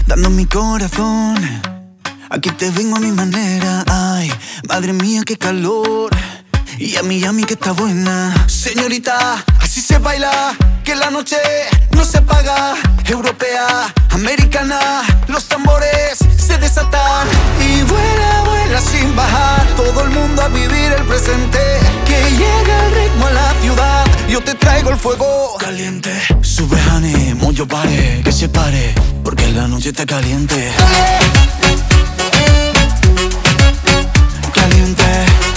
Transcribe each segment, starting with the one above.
dando mi corazón. Aquí te vengo a mi manera. Ay, madre mía, qué calor. Y yummy, que está buena. Señorita, así se baila, que la noche no se paga. Europea, americana, los tambores se desatan. Y vuela, vuela sin bajar, todo el mundo a vivir el presente. Que llega el ritmo a la ciudad, yo te traigo el fuego caliente. Sube, honey, mucho pare, que se pare, porque la noche está caliente. Caliente.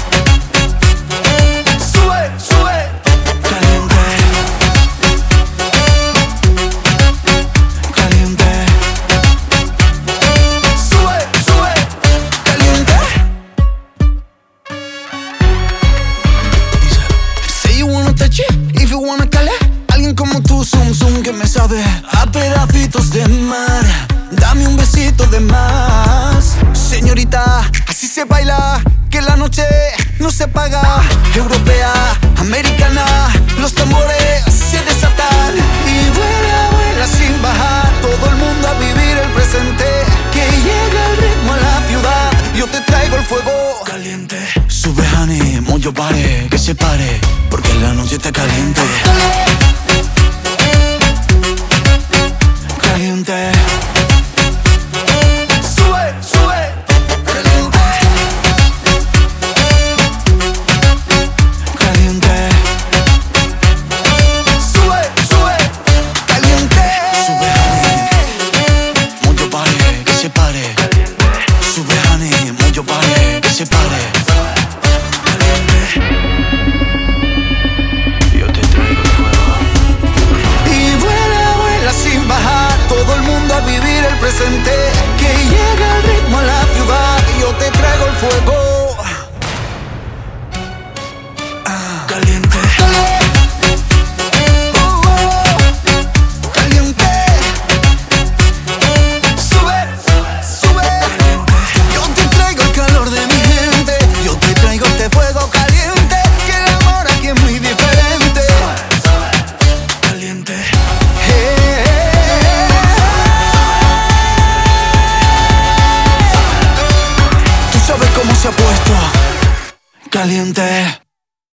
If you wanna calar, alguien como tú, zum zum, que me sabe a pedacitos de mar. Dame un besito de más. Señorita, así se baila, que la noche no se paga. Europea, americana, los tambores se desatan. Y vuela, vuela sin bajar, todo el mundo a vivir el presente. Que llega el ritmo a la ciudad, yo te traigo el fuego caliente. Sube, honey, mucho pare, que se pare, porque la noche está caliente. Caliente. Sube, sube. Caliente. Caliente. Sube, sube. Caliente. Sube, honey, mucho pare, que se pare. Sube, honey, mucho pare, que se pare. Todo el mundo a vivir el presente. Que llega el ritmo a la ciudad, yo te traigo el fuego caliente. Caliente. Sube, sube. Yo te traigo el calor de mi gente, yo te traigo este fuego caliente. Que el amor aquí es muy diferente. Caliente. ¿Sabes cómo se ha puesto? Caliente.